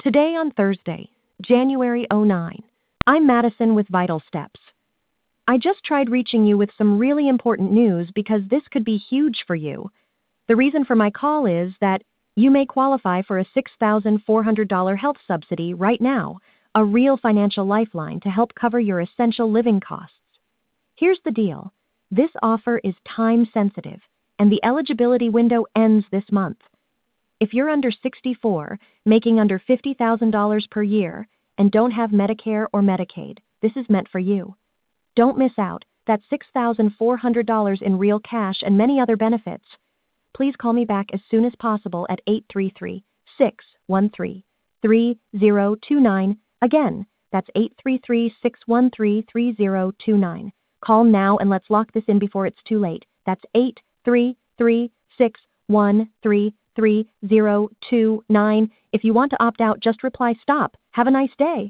Today on Thursday, January 09, I'm Madison with Vital Steps. I just tried reaching you with some really important news because this could be huge for you. The reason for my call is that you may qualify for a $6,400 health subsidy right now, a real financial lifeline to help cover your essential living costs. Here's the deal. This offer is time sensitive, and the eligibility window ends this month. If you're under 64, making under $50,000 per year, and don't have Medicare or Medicaid, this is meant for you. Don't miss out. That's $6,400 in real cash and many other benefits. Please call me back as soon as possible at 833-613-3029. Again, that's 833-613-3029. Call now and let's lock this in before it's too late. That's 833-613-3029. If you want to opt out, just reply STOP. Have a nice day.